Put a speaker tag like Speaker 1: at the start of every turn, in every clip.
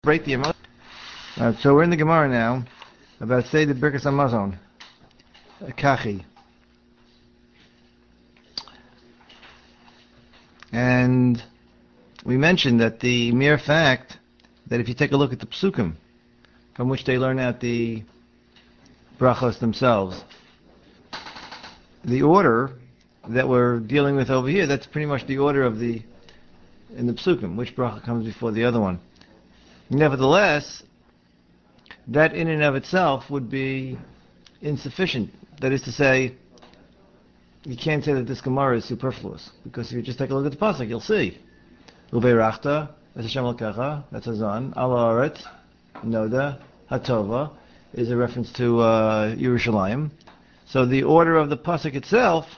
Speaker 1: break the emotion. So we're in the Gemara now about Seder Birkas Hamazon, Kachi. And we mentioned that the mere fact that if you take a look at the psukim from which they learn out the brachos themselves, the order that we're dealing with over here, that's pretty much the order of in the psukim, which bracha comes before the other one. Nevertheless, that in and of itself would be insufficient. That is to say, you can't say that this Gemara is superfluous, because if you just take a look at the pasuk, you'll see. Uveirachta, that's Hashem Elkecha, that's Hazan, Al Haaretz, Noda, Hatova, is a reference to Yerushalayim. So the order of the pasuk itself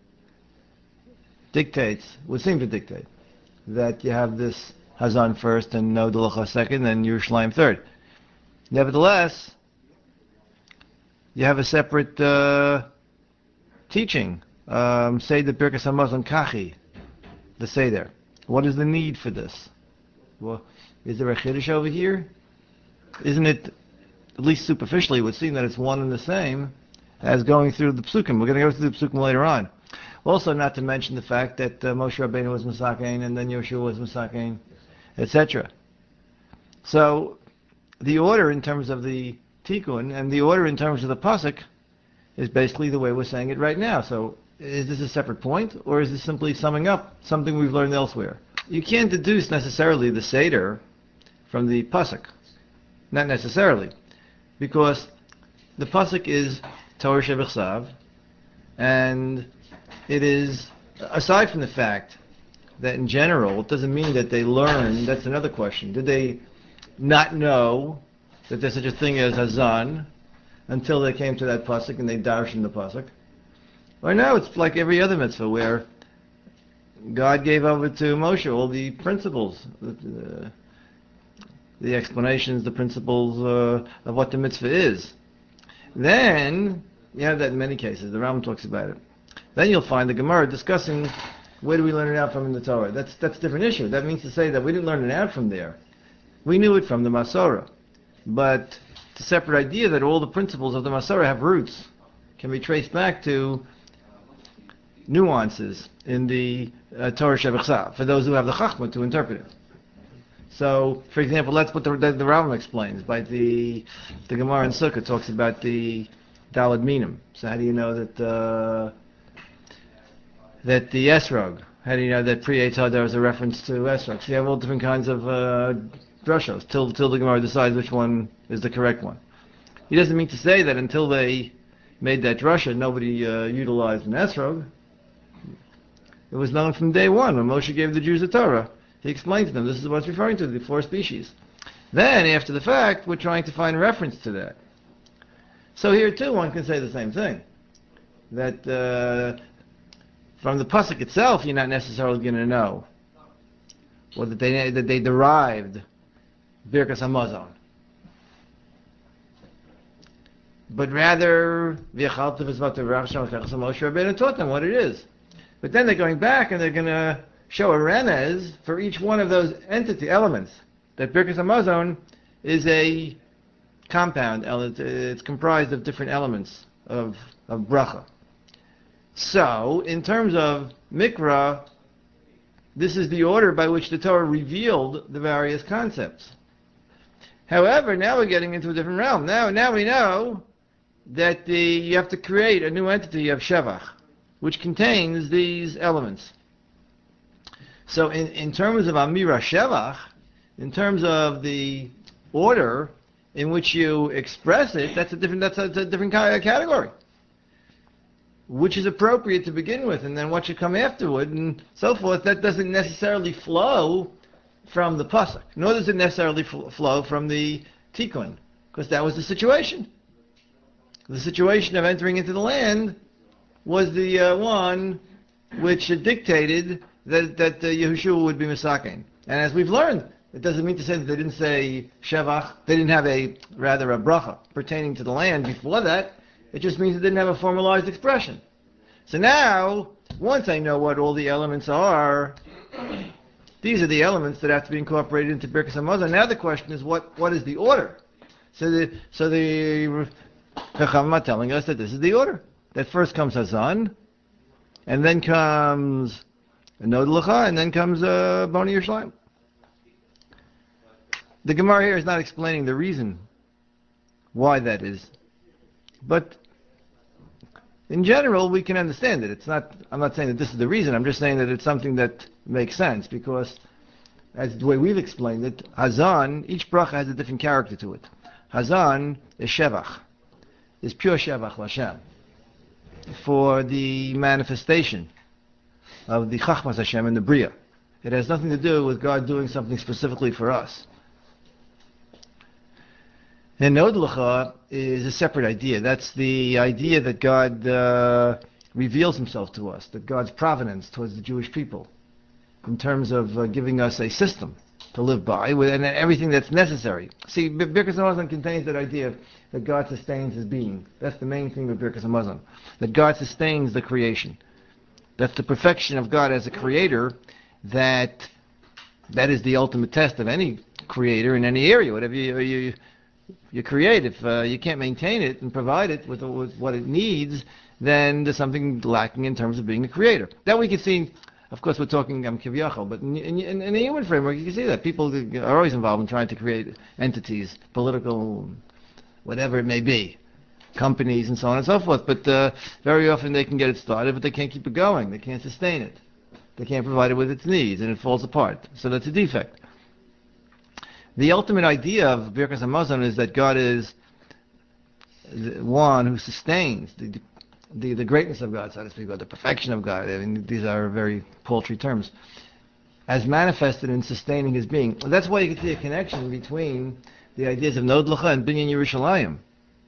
Speaker 1: would seem to dictate, that you have this Hazan first and Noda L'cha second, and Yerushalayim third. Nevertheless, you have a separate teaching. Seder Birkas Hamazon Kachi, the Seder. What is the need for this? Well, is there a chiddush over here? Isn't it, at least superficially, it would seem that it's one and the same as going through the psukim. We're going to go through the psukim later on. Also, not to mention the fact that Moshe Rabbeinu was Masakein, and then Yoshua was Masakein, etc. So, the order in terms of the tikkun and the order in terms of the pasuk is basically the way we're saying it right now. So, is this a separate point, or is this simply summing up something we've learned elsewhere? You can't deduce necessarily the Seder from the pasuk. Not necessarily. Because the pasuk is Torah Shebechsav, and it is, aside from the fact that in general, it doesn't mean that they learn, that's another question. Did they not know that there's such a thing as Hazan until they came to that pasuk and they darshan the pasuk? Or no, it's like every other mitzvah where God gave over to Moshe all the principles, the explanations, the principles of what the mitzvah is. Then, you have that in many cases, the Rambam talks about it. Then you'll find the Gemara discussing where do we learn it out from in the Torah. That's a different issue. That means to say that we didn't learn it out from there. We knew it from the Masorah. But it's a separate idea that all the principles of the Masorah have roots, can be traced back to nuances in the Torah Shebechsav, for those who have the Chachma to interpret it. So, for example, that's what the Rambam explains. By the Gemara in Sukkah talks about the Dalad Minim. So how do you know that the Esrog, how do you know that Pri there is a reference to Esrog? So you have all different kinds of drushos till the Gemara decides which one is the correct one. He doesn't mean to say that until they made that drusha, nobody utilized an Esrog. It was known from day one when Moshe gave the Jews the Torah. He explained to them, this is what it's referring to, the four species. Then, after the fact, we're trying to find reference to that. So here too, one can say the same thing. That from the pasuk itself, you're not necessarily going to know, or that they derived Birkas Hamazon. But rather, Moshe Rabbeinu taught them what it is. But then they're going back and they're going to show a remez for each one of those elements. That Birkas Hamazon is a compound. It's comprised of different elements of bracha. So, in terms of Mikra, this is the order by which the Torah revealed the various concepts. However, now we're getting into a different realm. Now we know that you have to create a new entity of Shevach, which contains these elements. So in terms of Amira Shevach, in terms of the order in which you express it, that's a different kind of category. Which is appropriate to begin with, and then what should come afterward, and so forth. That doesn't necessarily flow from the pasuk, nor does it necessarily flow from the tikkun, because that was the situation. The situation of entering into the land was the one which dictated that Yehoshua would be Misakein. And as we've learned, it doesn't mean to say that they didn't say Shevach, they didn't have a bracha pertaining to the land before that. It just means it didn't have a formalized expression. So now, once I know what all the elements are, These are the elements that have to be incorporated into Birkas Hamazon. Now the question is, what is the order? So the Chachamim are telling us that this is the order. That first comes Hazan, and then comes Nod L'cha, and then comes Boni Yerushalayim. The Gemara here is not explaining the reason why that is, but in general we can understand it. I'm not saying that this is the reason. I'm just saying that it's something that makes sense, because as the way we've explained it, Hazan, each bracha has a different character to it. Hazan is Shevach, is pure Shevach L'Hashem, for the manifestation of the Chachmas Hashem and the Bria. It has nothing to do with God doing something specifically for us. And Nod L'cha is a separate idea. That's the idea that God reveals himself to us, that God's providence towards the Jewish people, in terms of giving us a system to live by, and everything that's necessary. See, Birkas Hamazon contains that idea that God sustains his being. That's the main thing of Birkas Hamazon, that God sustains the creation. That's the perfection of God as a creator, that is the ultimate test of any creator in any area. Whatever you create, if you can't maintain it and provide it with what it needs, then there's something lacking in terms of being a creator. That we can see. Of course, we're talking Kivyachal, but in a human framework, you can see that people are always involved in trying to create entities, political, whatever it may be, companies, and so on and so forth. But very often they can get it started, but they can't keep it going. They can't sustain it. They can't provide it with its needs, and it falls apart. So that's a defect. The ultimate idea of Birkas Hamazon is that God is the one who sustains the greatness of God, so to speak, or the perfection of God. I mean, these are very paltry terms. As manifested in sustaining his being. That's why you can see a connection between the ideas of Nod L'cha and Binyan Yerushalayim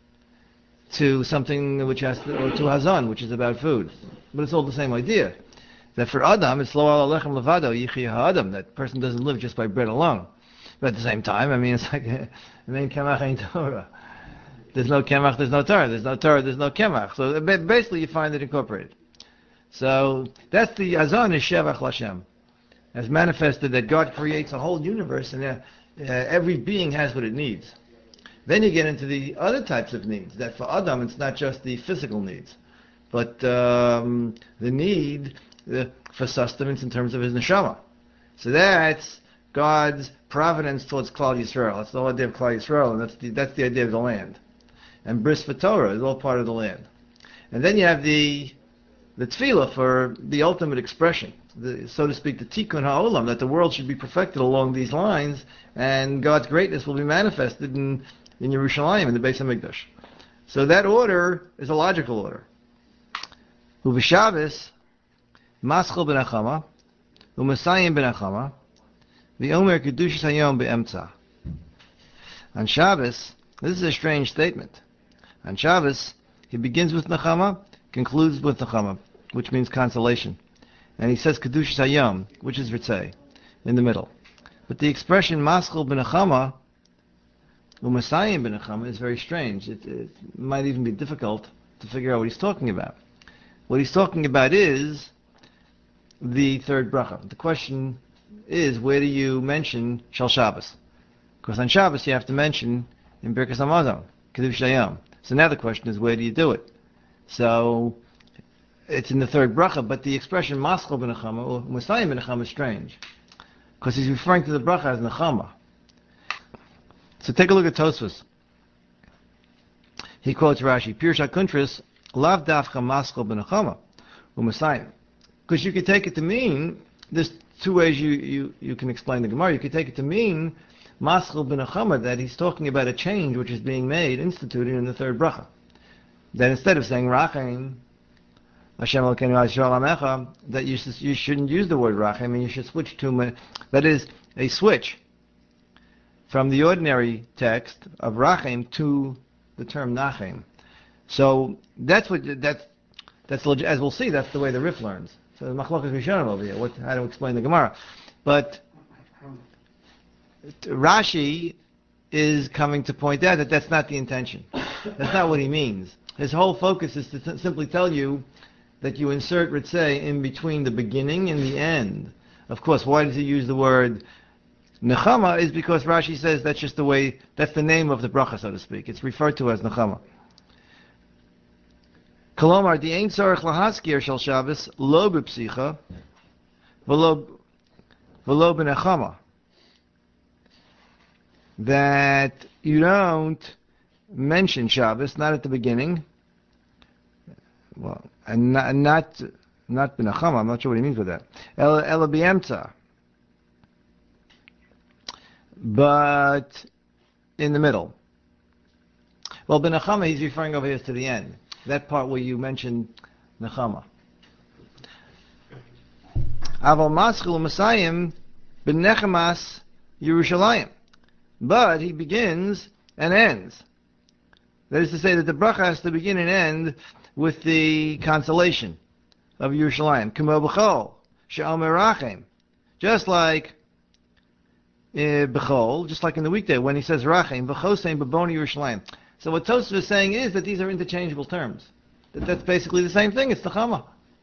Speaker 1: to something which has to, or to Hazan, which is about food. But it's all the same idea. That for Adam, it's Lo al Alechem Levado Yichya Ha'adam. That person doesn't live just by bread alone. But at the same time, I mean, it's like, Amen Kamach Ein Torah. There's no Kemach, there's no Torah. There's no Torah, there's no Kemach. So basically you find it incorporated. So that's the Hazan is Shevach L'Hashem. As manifested that God creates a whole universe and every being has what it needs. Then you get into the other types of needs. That for Adam, it's not just the physical needs, but the need for sustenance in terms of his neshama. So that's God's providence towards Klal Yisrael. That's the whole idea of Klal Yisrael, and that's the idea of the land. And Bris Torah is all part of the land. And then you have the tefillah for the ultimate expression, so to speak, the tikkun ha'olam, that the world should be perfected along these lines, and God's greatness will be manifested in Yerushalayim, in the Beis HaMikdash. So that order is a logical order. U'v'Shabbos, maschil b'nachama, u'masayim b'nachama, v'omer kedushas hayom be'emtza. On Shabbos, this is a strange statement. On Shabbos, he begins with Nechama, concludes with Nechama, which means consolation. And he says Kedushas Hayom, which is Ritzei, in the middle. But the expression Maschil b'Nechama, U'Masayim b'Nechama, is very strange. It might even be difficult to figure out what he's talking about. What he's talking about is the third bracha. The question is, where do you mention Shal Shabbos? Because on Shabbos you have to mention in Birkas Hamazon, Kedushas Hayom. So now the question is, where do you do it? So it's in the third bracha, but the expression Maschil b'Nechama or Masayim b'Nechama is strange, because he's referring to the bracha as Nechama. So take a look at Tosfos. He quotes Rashi, Pirush HaKuntris, Lav Dafcha Maschil b'Nechama or Masayim. Because you could take it to mean, there's two ways you can explain the Gemara. You could take it to mean Maschil b'Nechama, that he's talking about a change which is being made, instituted in the third bracha. That instead of saying Rachem, Hashem Elokeinu Yisrael Amecha, that you shouldn't use the word Rachem, and you should switch to, that is, a switch from the ordinary text of Rachem to the term Nachem. So that's as we'll see, that's the way the Rif learns. So the Machlokas Rishonim over here, how to explain the Gemara. But Rashi is coming to point out that that's not the intention. That's not what he means. His whole focus is to simply tell you that you insert Ritzei in between the beginning and the end Of course, why does he use the word Nechama? Is because Rashi says that's just the way, that's the name of the bracha, so to speak. It's referred to as Nechama. Kolomar, the Ein Tzarech Lahaskir Shel Shabbos, Lo B'Psicha, V'lo B'Nechama. That you don't mention Shabbos, not at the beginning, well, and not B'Nechama, I'm not sure what he means with that. Ela B'Yemtza. But in the middle. Well, B'Nechama, he's referring over here to the end. That part where you mentioned Nechama. Aval Maschil Masayim B'Nechamas Yerushalayim. But he begins and ends. That is to say that the bracha has to begin and end with the consolation of Yerushalayim. K'mo b'chol she'omer rachem. Just like b'chol, just like in the weekday when he says rachem, b'chosein b'boni Yerushalayim. So what Tosfos is saying is that these are interchangeable terms. That's basically the same thing. It's Nechama.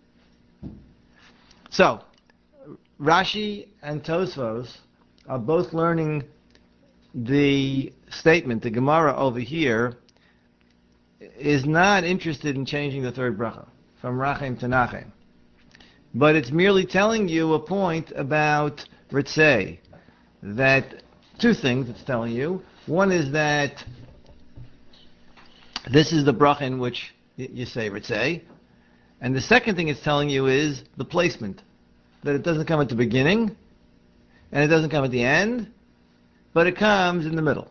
Speaker 1: So Rashi and Tosfos are both learning the statement. The Gemara over here is not interested in changing the third bracha from Rachem to Nachem, but it's merely telling you a point about Ritzei. That two things it's telling you. One is that this is the bracha in which you say Ritzei, and the second thing it's telling you is the placement. That it doesn't come at the beginning, and it doesn't come at the end, but it comes in the middle.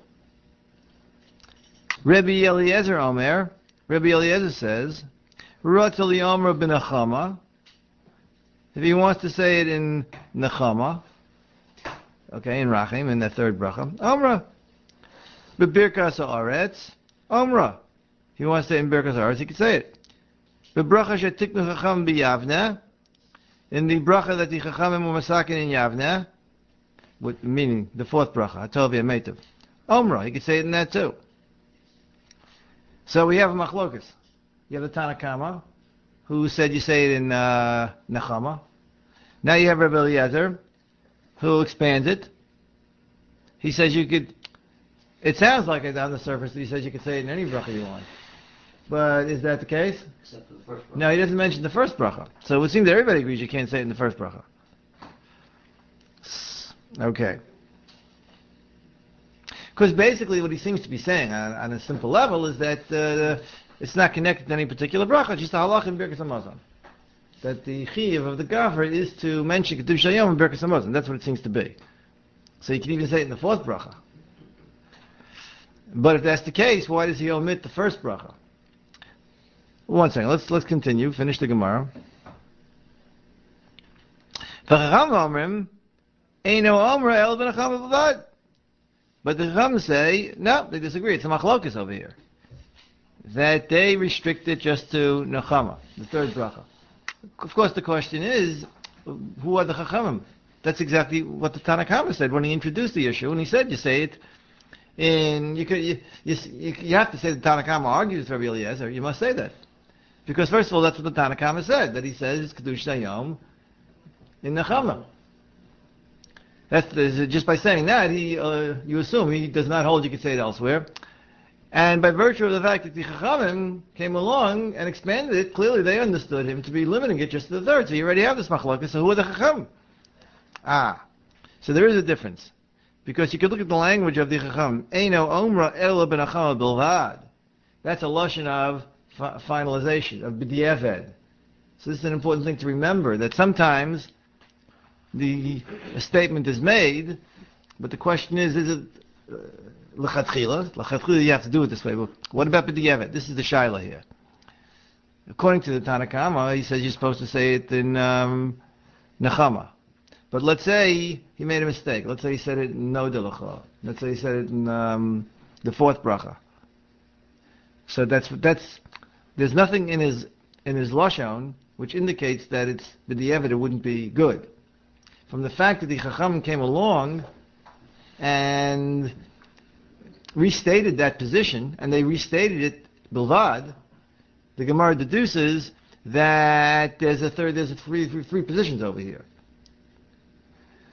Speaker 1: Rabbi Eliezer Omer, Rabbi Eliezer says, Ratzah li'omra b'nechama. If he wants to say it in Nechama, okay, in Rachim, in that third bracha, Omra. B'birkas ha'aretz, Omra. If he wants to say it in Birkas ha'aretz, he can say it. B'bracha shetiknu chacham b'yavna. In the bracha that the chachamim were masakin in Yavna, meaning the fourth bracha, Hatov Yametiv. Omra, he could say it in that too. So we have a machlokas. You have the Tanna Kama, who said you say it in Nechama. Now you have Rabbi Eliezer, who expands it. He says you could, it sounds like it on the surface that he says you could say it in any bracha you want. But is that the case?
Speaker 2: Except for the first bracha.
Speaker 1: No, he doesn't mention the first bracha. So it would seem that everybody agrees you can't say it in the first bracha. Okay. Because basically what he seems to be saying on a simple level is that it's not connected to any particular bracha, it's just a halach in Birkas Hamazon. That the chiyuv of the gaffer is to mention Kedush Hayom in Birkas Hamazon. That's what it seems to be. So you can even say it in the fourth bracha. But if that's the case, why does he omit the first bracha? One second, let's continue, finish the Gemara. But the Chacham say, no, they disagree. It's a machlokas over here. That they restrict it just to Nechama, the third bracha. Of course, the question is, who are the Chachamim? That's exactly what the Tanna Kama said when he introduced the issue, and he said, you say it in, you have to say the Tanna Kama argues with Rabbi Eliezer, you must say that. Because first of all, that's what the Tanna Kama said, that he says it's Kedush Hayom in Nechama. Just by saying that, you assume he does not hold you can say it elsewhere. And by virtue of the fact that the Chachamim came along and expanded it, clearly they understood him to be limiting it just to the third. So you already have this machlokes. So who are the Chachamim? So there is a difference. Because you could look at the language of the Chacham. Eino omra ela b'nechama bilvad. That's a lashon of finalization, of b'diavad. So this is an important thing to remember, that sometimes a statement is made, but the question is it l'chatchila? L'chatchila you have to do it this way. But what about b'diavad? This is the shaila here. According to the Tanna Kama, he says you're supposed to say it in Nechama. But let's say he made a mistake. Let's say he said it in No Dilacha. Let's say he said it in the fourth bracha. So that's there's nothing in his lashon which indicates that it's b'diavad it wouldn't be good. From the fact that the Chacham came along and restated that position, and they restated it bilvad, the Gemara deduces that there's three positions over here.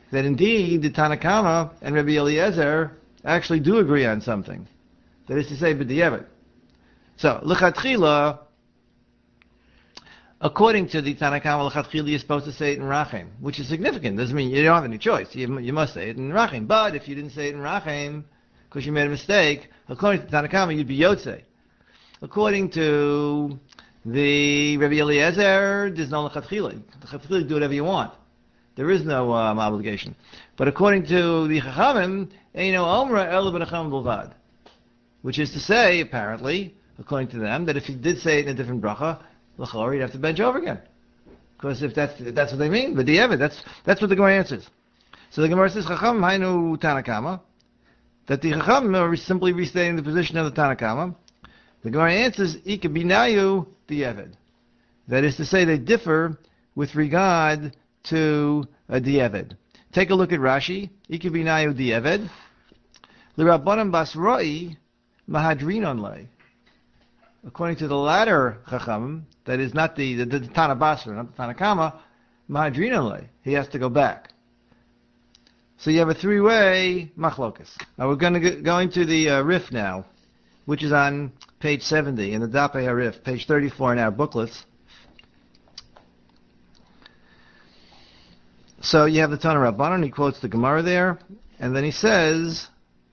Speaker 1: that indeed the Tanakama and Rabbi Eliezer actually do agree on something. That is to say, b'diavad. So, l'chatchila, according to the Tanakama, l'chatchila, you're supposed to say it in Rachem, which is significant. Doesn't mean you don't have any choice. You must say it in Rachem. But if you didn't say it in Rachem, because you made a mistake, according to the Tanakama, you'd be Yotzei. According to the Rabbi Eliezer, there's no l'chatchila. L'chatchila, do whatever you want. There is no obligation. But according to the Chachamim, Eino Omra Ela B'Nacham B'Lvad. Which is to say, apparently, according to them, that if you did say it in a different bracha, l'chor, you'd have to bench over again. Because if that's what they mean, but that's what the Gemara answers. So the Gemara says, Chacham Hainu Tanakama, that the Chacham are simply restating the position of the Tanakama. The Gemara answers, Ika Binayu Di'evid. That is to say, they differ with regard to a Di'evid. Take a look at Rashi. Ika Binayu Di'evid. L'Rabbanan Bas Roi Mahadrinon lay. According to the latter Chacham, that is not the Tana Basra, not the Tanakama, Mahadrinon lay. He has to go back. So you have a three-way machlokas. Now we're going to go into the Rif now, which is on page 70 in the Dapei HaRif, page 34 in our booklets. So you have the Tana Rabbanan, he quotes the Gemara there, and then he says,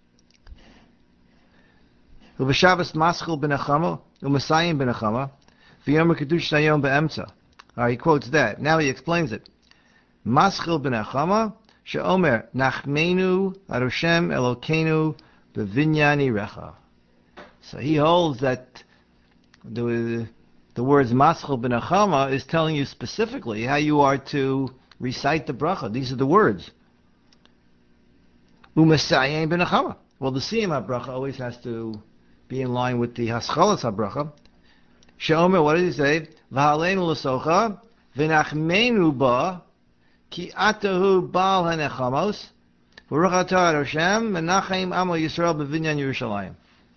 Speaker 1: Uv'Shabbos maschil b'nechama, u'masayim b'nechama, v'yom ha'kedush hayom be'emtza. He quotes that. Now he explains it. Maschil b'nechama, she'omer, nachmenu aroshem Elokeinu b'vinyani recha. So he holds that the words maschil b'nechama is telling you specifically how you are to recite the bracha. These are the words. U'masayim b'nechama. Well, the siyum ha-bracha always has to be in line with the haschalas ha-bracha. She'omer, what does he say? V'haleinu l'socha, v'nachmenu ba, ki atahu bal hanechamos, v'ruch atah Hashem, v'nachem amo Yisrael b'vinyan Yerushalayim.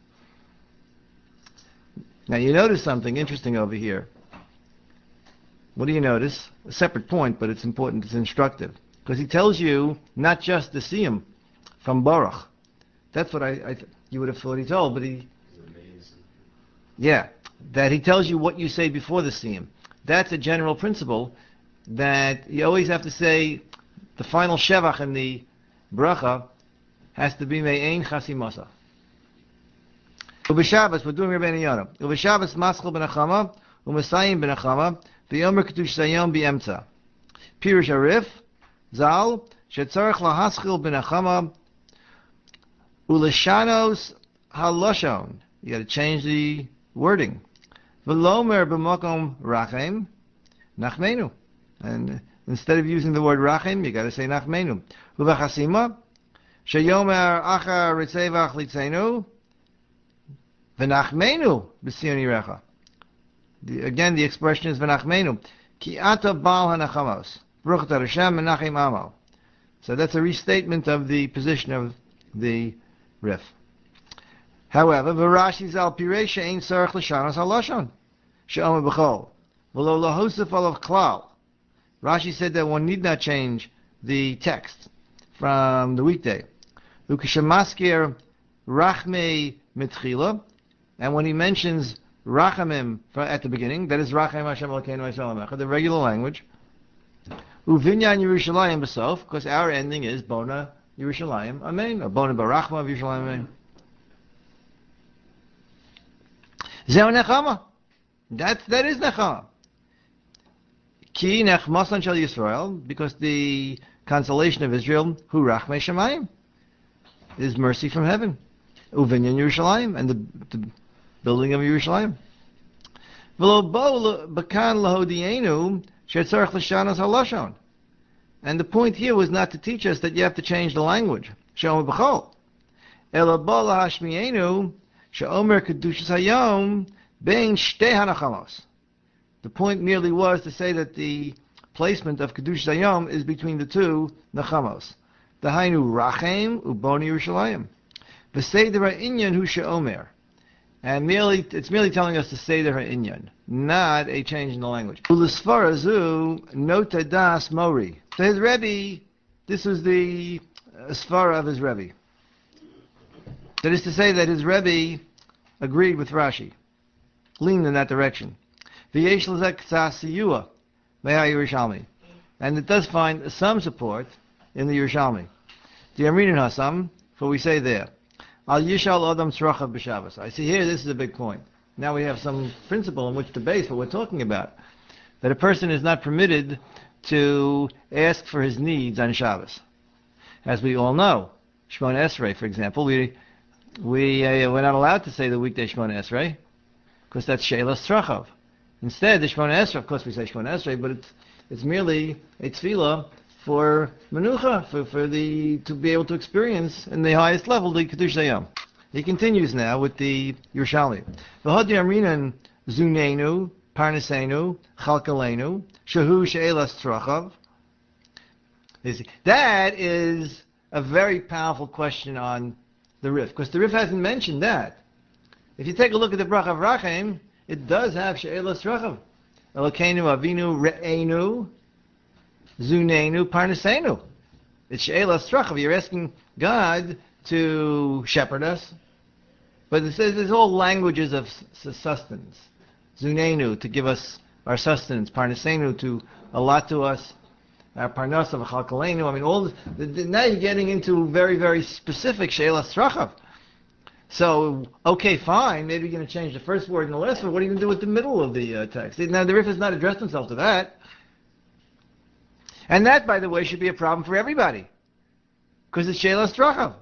Speaker 1: Now you notice something interesting over here. What do you notice? A separate point, but it's important, it's instructive. Because he tells you not just the siyum from Baruch. That's what you would have thought he told, but he... Yeah, that he tells you what you say before the siyum. That's a general principle, that you always have to say the final shevach in the bracha has to be me'ein chasimasa. U'b'Shabbos, we're doing Rabbeinu Yonah. U'b'Shabbos maschil b'nechama, u'masayim b'nechama, v'yomer kedush sayom b'emtza. Pirush Arif, Zal, shetzarech lahaschil b'nechama, u'lishanos haloshon. You got to change the wording. V'lomer b'makom rachem, nachmenu. And instead of using the word rachem, you got to say nachmenu. U'v'chasima, sheyomer achar ritzevach litzenu, v'nachmenu b'siyoni recha. Again, the expression is v'nachmenu. Ki ata bal hanachamos. Baruch atah Hashem menachem amo. So that's a restatement of the position of the Rif. However, v'Rashi zal pireisha ein tzarech l'shanos halashon she'omer b'chol v'lo lahosef alav klal. Rashi said that one need not change the text from the weekday. Ukeshamaskir rachmei mitchila, and when he mentions rachamim at the beginning, that is rachem Hashem Elokeinu Yisrael Hamecha, the regular language. Uvinyan Yerushalayim b'sof, because our ending is bona Yerushalayim Amen, or bona barachma of Yerushalayim Amen. Zeh nechama. That is nechama. Ki nechmasan shel Yisrael, because the consolation of Israel, hu rachmei shemayim, is mercy from heaven. Uvinyan Yerushalayim, and the building of Yerushalayim. V'lo bo b'kan lahodienu shetzarech l'shanos halashon. And the point here was not to teach us that you have to change the language. She'omer b'chol. Ela bo lahashmienu she'omer kedushas hayom bein shtei hanachamos. The point merely was to say that the placement of kedushas hayom is between the two nachamos. Dahainu rachem uboni Yerushalayim. V'seder ha'inyan hu she'omer. And it's merely telling us to say the ha'inyan, not a change in the language. U'lisfarazu nota das mori. So his Rebbe, this was the svara of his Rebbe. That is to say that his Rebbe agreed with Rashi, leaned in that direction. V'yesh l'zeh k'tzas siyua me'ha Yerushalmi. And it does find some support in the Yerushalmi. The Amrin Hasam, for we say there, Al Yishal Adam Tzrachav B'Shabbos. I see here, this is a big point. Now we have some principle in which to base what we're talking about. That a person is not permitted to ask for his needs on Shabbos. As we all know, Shmona Esrei, for example, we're not allowed to say the weekday Shmona Esrei, because that's Sheilas Tzrachav. Instead, the Shmona Esrei, of course we say Shmona Esrei, but it's merely a tefillah for menucha, to be able to experience in the highest level the Kiddush Hayom. He continues now with the Yerushalmi. V'hodi amrinan zunenu, parnasenu, chalkalenu, shehu she'elas tzrachav. That is a very powerful question on the Rif, because the Rif hasn't mentioned that. If you take a look at the Bracha of Rachem, it does have she'elas tzrachav. Elokeinu avinu re'enu, zunenu parnasenu. It's she'elas tzrachav. You're asking God to shepherd us. But it says there's all languages of sustenance. Zunenu, to give us our sustenance. Parnasenu, to allot to us our parnas of chalkalenu. I mean, now you're getting into very, very specific she'elas tzrachav. So, okay, fine, maybe you're going to change the first word and the last word. What are you going to do with the middle of the text? Now, the Rif has not addressed himself to that. And that, by the way, should be a problem for everybody. Because it's she'elas tzrachav.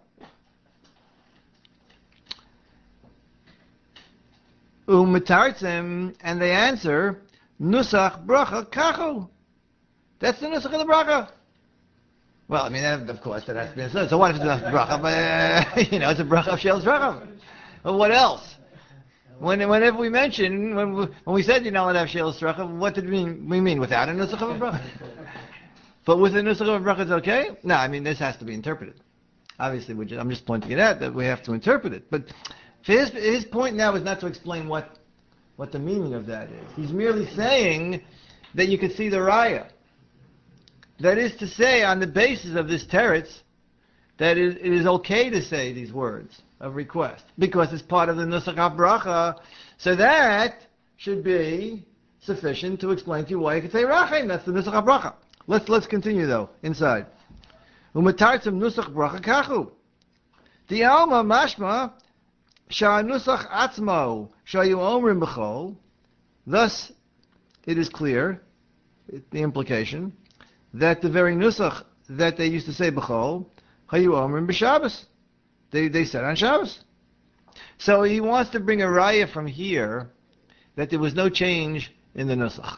Speaker 1: U'metartzim, and they answer, nusach bracha kachu. That's the nusach of the bracha. Well, I mean, of course, that has to be so what if it's not bracha? But, it's a bracha of she'elas tzrachav. Well, what else? Whenever we mention, when we said you're not allowed to have she'elas tzrachav, what did we mean without a nusach of a bracha? But with a nusach of a bracha, it's okay? No, I mean, this has to be interpreted. Obviously, I'm just pointing it out that we have to interpret it. But his point now is not to explain what the meaning of that is. He's merely saying that you could see the raya. That is to say, on the basis of this teretz, that it is okay to say these words of request, because it's part of the nusach bracha, so that should be sufficient to explain to you why you could say rachem. That's the nusach bracha. Let's continue though, inside. U'metartzim nusach bracha kachu. The alma mashma sha'nusach atzmo shayu omrim b'chol. Thus, it is clear, the implication, that the very nusach that they used to say b'chol, hayu omrim b'Shabbos. They said on Shabbos. So he wants to bring a raya from here that there was no change in the nusach.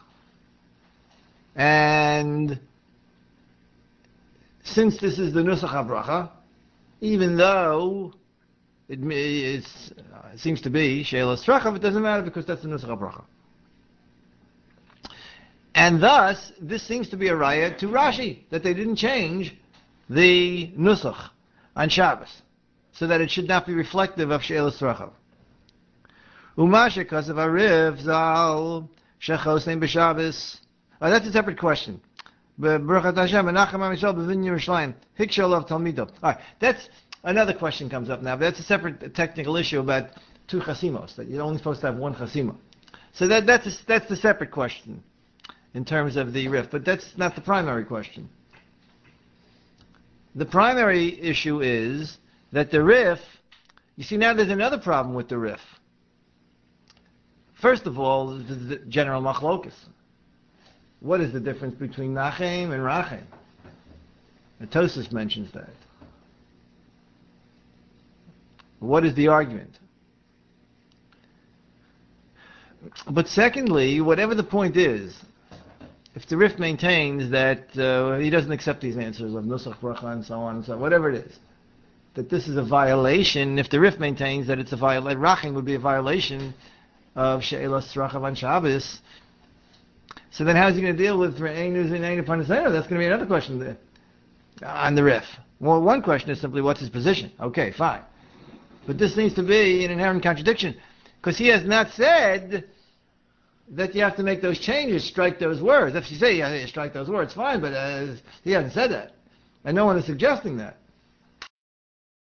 Speaker 1: And since this is the nusach habracha, even though it seems to be she'elas tzrachav, it doesn't matter because that's the nusach habracha. And thus, this seems to be a raya to Rashi, that they didn't change the nusach on Shabbos, so that it should not be reflective of she'elas tzrachav. Umasha kasav ariv zal shechosein b'Shabbos. That's a separate question. Baruch Hashem, Menachem HaMishal b'Vin Yerushalayim, Hikshalav Talmido. All right, that's another question comes up now. But that's a separate technical issue about two chasimos, that you're only supposed to have one chasima. So that's the separate question in terms of the Rif, but that's not the primary question. The primary issue is that the Rif, you see now there's another problem with the Rif. First of all, the general machlokus. What is the difference between Nachem and Rachem? And Tosfos mentions that. What is the argument? But secondly, whatever the point is, if the Rif maintains that he doesn't accept these answers of Nusach Bracha and so on and so on, whatever it is, that this is a violation, if the Rif maintains that it's a violation, Rachem would be a violation of she'elas tzrachav on Shabbos, so then how is he going to deal with Re'enu Zinenu Parnasenu? That's going to be another question there, on the Rif. Well, one question is simply, what's his position? Okay, fine. But this seems to be an inherent contradiction, because he has not said that you have to make those changes, strike those words. If you say you strike those words, fine, but he hasn't said that. And no one is suggesting that.